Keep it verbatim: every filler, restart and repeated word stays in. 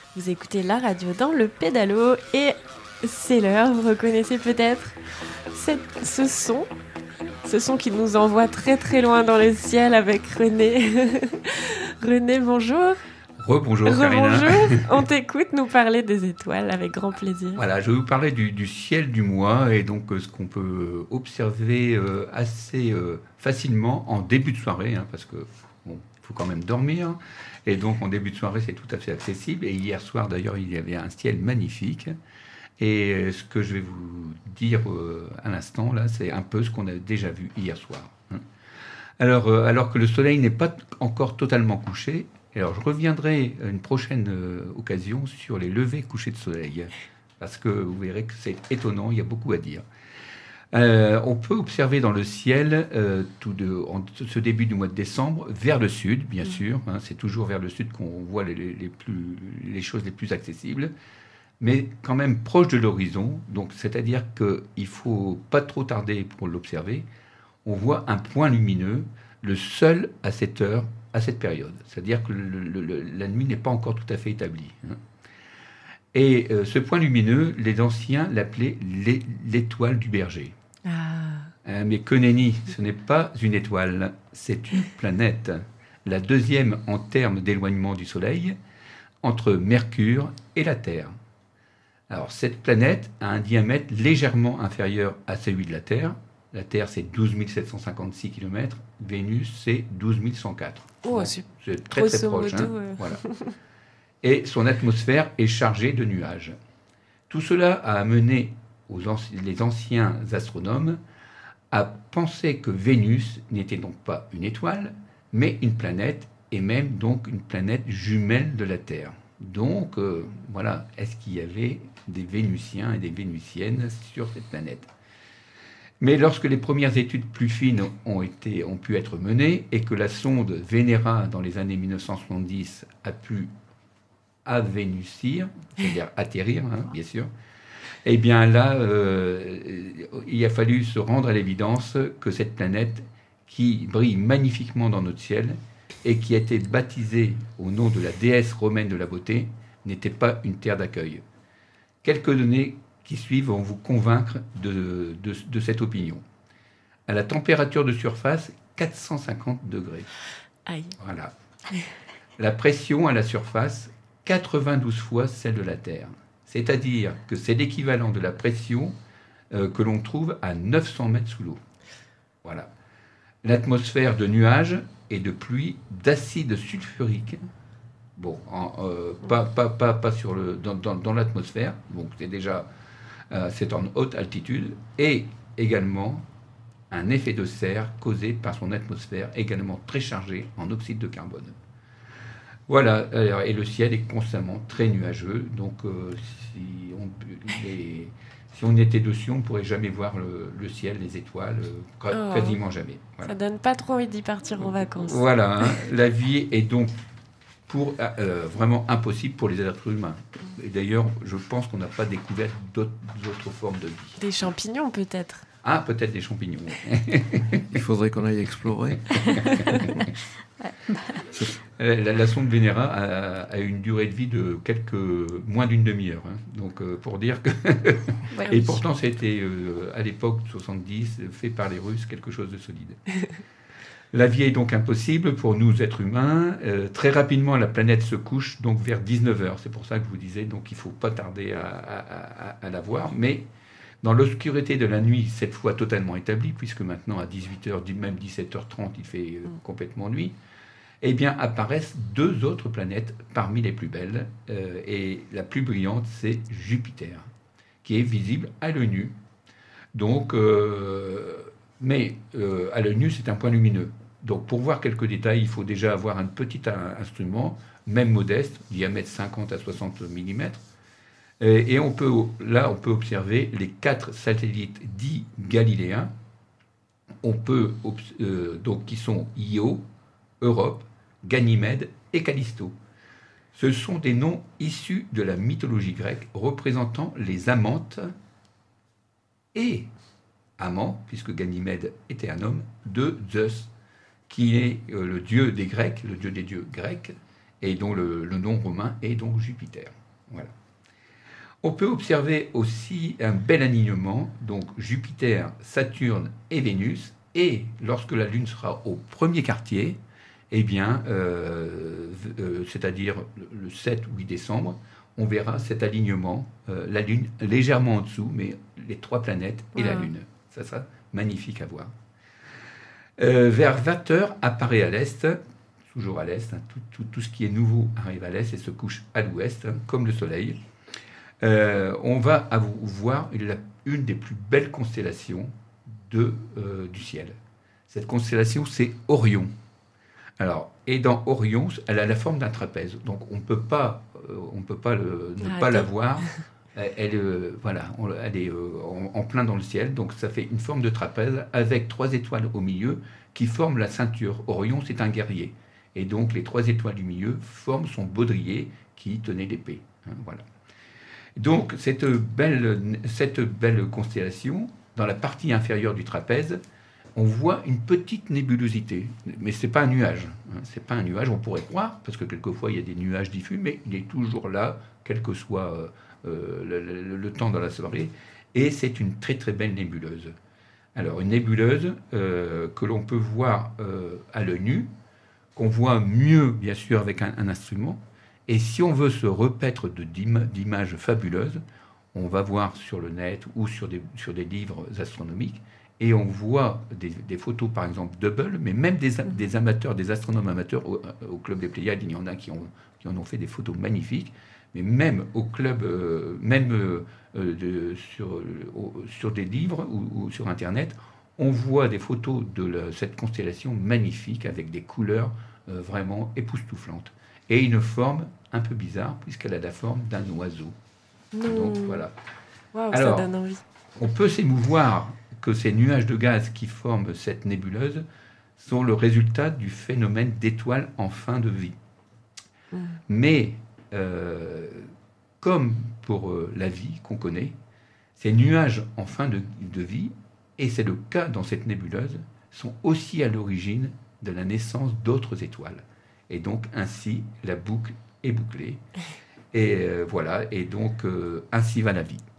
Vous écoutez la radio dans le pédalo et c'est l'heure, vous reconnaissez peut-être cette, ce son, ce son qui nous envoie très très loin dans le ciel avec René. René, bonjour. Rebonjour Karina. Rebonjour, on t'écoute nous parler des étoiles avec grand plaisir. Voilà, je vais vous parler du, du ciel du mois et donc euh, ce qu'on peut observer euh, assez euh, facilement en début de soirée, hein, parce que bon, faut quand même dormir. Et donc en début de soirée, c'est tout à fait accessible. Et hier soir d'ailleurs, il y avait un ciel magnifique. Et euh, ce que je vais vous dire euh, à l'instant, là, c'est un peu ce qu'on a déjà vu hier soir. Hein. Alors, euh, alors que le soleil n'est pas t- encore totalement couché, alors je reviendrai à une prochaine euh, occasion sur les levées couchers de soleil, parce que vous verrez que c'est étonnant, il y a beaucoup à dire. Euh, on peut observer dans le ciel, euh, tout de, en ce début du mois de décembre, vers le sud, bien mmh. sûr, hein, c'est toujours vers le sud qu'on voit les, les, plus, les choses les plus accessibles, mais quand même proche de l'horizon, donc c'est-à-dire qu'il ne faut pas trop tarder pour l'observer. On voit un point lumineux, le seul à cette heure, à cette période. C'est-à-dire que le, le, le, la nuit n'est pas encore tout à fait établie. Hein. Et euh, ce point lumineux, les anciens l'appelaient l'étoile du berger. Ah. Euh, mais que nenni, ce n'est pas une étoile, c'est une planète. La deuxième en termes d'éloignement du Soleil, entre Mercure et la Terre. Alors, cette planète a un diamètre légèrement inférieur à celui de la Terre. La Terre, c'est douze mille sept cent cinquante-six kilomètres. Vénus, c'est douze mille cent quatre. Oh, bon, c'est, c'est très, très proche. Hein. Euh... Voilà. Et son atmosphère est chargée de nuages. Tout cela a amené aux anci- les anciens astronomes à penser que Vénus n'était donc pas une étoile, mais une planète, et même donc une planète jumelle de la Terre. Donc, euh, voilà, est-ce qu'il y avait des Vénusiens et des Vénusiennes sur cette planète ? Mais lorsque les premières études plus fines ont, été, ont pu être menées et que la sonde Venera, dans les années mille neuf cent soixante-dix, a pu avénucir, c'est-à-dire atterrir, hein, bien sûr, eh bien là, euh, il a fallu se rendre à l'évidence que cette planète, qui brille magnifiquement dans notre ciel et qui a été baptisée au nom de la déesse romaine de la beauté, n'était pas une terre d'accueil. Quelques données qui suivent vont vous convaincre de, de, de cette opinion. À la température de surface, quatre cent cinquante degrés. Aïe. Voilà. La pression à la surface, quatre-vingt-douze fois celle de la Terre. C'est-à-dire que c'est l'équivalent de la pression euh, que l'on trouve à neuf cents mètres sous l'eau. Voilà. L'atmosphère de nuages et de pluie d'acide sulfurique. Bon, en, euh, pas, pas, pas, pas sur le, dans, dans, dans l'atmosphère. Donc c'est déjà... Euh, c'est en haute altitude, et également un effet de serre causé par son atmosphère, également très chargée en oxyde de carbone. Voilà, alors, et le ciel est constamment très nuageux, donc euh, si, on, les, si on était dessus, on ne pourrait jamais voir le, le ciel, les étoiles, euh, quasiment oh, jamais. Voilà. Ça donne pas trop envie d'y partir en vacances. Voilà, hein, la vie est donc Pour, euh, vraiment impossible pour les êtres humains. Et d'ailleurs, je pense qu'on n'a pas découvert d'autres, d'autres formes de vie. Des champignons, peut-être. Ah, peut-être des champignons. Il faudrait qu'on aille explorer. la, la sonde Venera a, a une durée de vie de quelques, moins d'une demi-heure. Hein. Donc, euh, pour dire que... ouais, Et oui. pourtant, c'était, euh, à l'époque, soixante-dix, fait par les Russes, quelque chose de solide. La vie est donc impossible pour nous, êtres humains. Euh, très rapidement, la planète se couche, donc vers dix-neuf heures. C'est pour ça que je vous disais, donc il ne faut pas tarder à, à, à, à la voir. Mais dans l'obscurité de la nuit, cette fois totalement établie, puisque maintenant à dix-huit heures, même dix-sept heures trente, il fait euh, complètement nuit, eh bien, apparaissent deux autres planètes parmi les plus belles. Euh, et la plus brillante, c'est Jupiter, qui est visible à l'œil nu. Donc... Euh, Mais euh, à l'œil nu, c'est un point lumineux. Donc, pour voir quelques détails, il faut déjà avoir un petit instrument, même modeste, diamètre cinquante à soixante millimètres. Et, et on peut, là, on peut observer les quatre satellites dits galiléens, on peut, euh, donc, qui sont Io, Europe, Ganymède et Callisto. Ce sont des noms issus de la mythologie grecque représentant les amantes et amant, puisque Ganymède était un homme, de Zeus, qui est euh, le dieu des Grecs, le dieu des dieux grecs, et dont le, le nom romain est donc Jupiter. Voilà. On peut observer aussi un bel alignement, donc Jupiter, Saturne et Vénus, et lorsque la Lune sera au premier quartier, eh bien, euh, euh, c'est-à-dire le sept ou huit décembre, on verra cet alignement, euh, la Lune légèrement en dessous, mais les trois planètes et ouais. la Lune. Ça sera magnifique à voir. Euh, vers vingt heures apparaît à l'est, toujours à l'est, hein, tout, tout, tout ce qui est nouveau arrive à l'est et se couche à l'ouest, hein, comme le Soleil. Euh, on va voir une, une des plus belles constellations de, euh, du ciel. Cette constellation, c'est Orion. Alors, et dans Orion, elle a la forme d'un trapèze, donc on peut pas, euh, on peut pas le, ne ah, pas la voir. Elle, euh, voilà, on, elle est euh, en, en plein dans le ciel, donc ça fait une forme de trapèze avec trois étoiles au milieu qui forment la ceinture. Orion, c'est un guerrier, et donc les trois étoiles du milieu forment son baudrier qui tenait l'épée. Hein, voilà. Donc cette belle, cette belle constellation, dans la partie inférieure du trapèze, on voit une petite nébulosité, mais c'est pas un nuage. Hein, c'est pas un nuage, on pourrait croire, parce que quelquefois il y a des nuages diffus, mais il est toujours là, quel que soit euh, euh, le, le, le temps dans la soirée, et c'est une très très belle nébuleuse. Alors une nébuleuse euh, que l'on peut voir euh, à l'œil nu, qu'on voit mieux bien sûr avec un, un instrument. Et si on veut se repaître de, d'images fabuleuses, on va voir sur le net ou sur des, sur des livres astronomiques, et on voit des, des photos, par exemple, d'Hubble, mais même des, des amateurs, des astronomes amateurs, au, au Club des Pléiades, il y en a qui, ont, qui en ont fait des photos magnifiques, mais même au club, euh, même euh, de, sur, euh, sur des livres ou, ou sur Internet, on voit des photos de la, cette constellation magnifique, avec des couleurs euh, vraiment époustouflantes. Et une forme un peu bizarre, puisqu'elle a la forme d'un oiseau. Mmh. Donc voilà. Wow, alors, ça donne envie. On peut s'émouvoir que ces nuages de gaz qui forment cette nébuleuse sont le résultat du phénomène d'étoiles en fin de vie. Mmh. Mais, euh, comme pour euh, la vie qu'on connaît, ces nuages en fin de, de vie, et c'est le cas dans cette nébuleuse, sont aussi à l'origine de la naissance d'autres étoiles. Et donc, ainsi, la boucle est bouclée. Et euh, voilà, et donc, euh, ainsi va la vie.